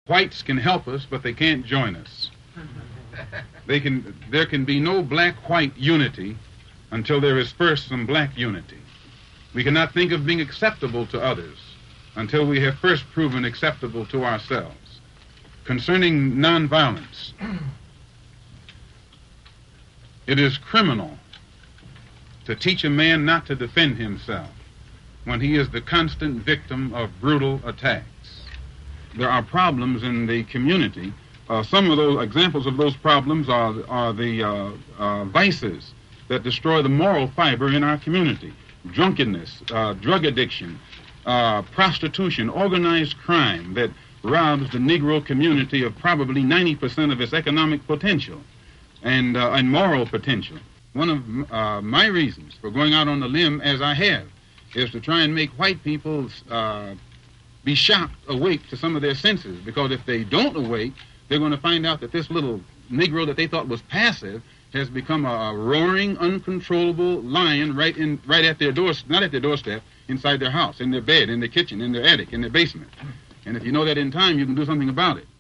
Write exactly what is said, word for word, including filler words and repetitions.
Whites can help us, but they can't join us. They can, there can be no black-white unity until there is first some black unity. We cannot think of being acceptable to others until we have first proven acceptable to ourselves. Concerning nonviolence, it is criminal to teach a man not to defend himself when he is the constant victim of brutal attacks. There are problems in the community. Uh, some of those examples of those problems are, are the uh, uh, vices that destroy the moral fiber in our community. Drunkenness, uh, drug addiction, uh, prostitution, organized crime that robs the Negro community of probably ninety percent of its economic potential and, uh, and moral potential. One of uh, my reasons for going out on the limb as I have is to try and make white people uh, be shocked, awake to some of their senses, because if they don't awake, they're going to find out that this little Negro that they thought was passive has become a, a roaring, uncontrollable lion right in, right at their door, not at their doorstep, inside their house, in their bed, in their kitchen, in their attic, in their basement. And if you know that in time, you can do something about it.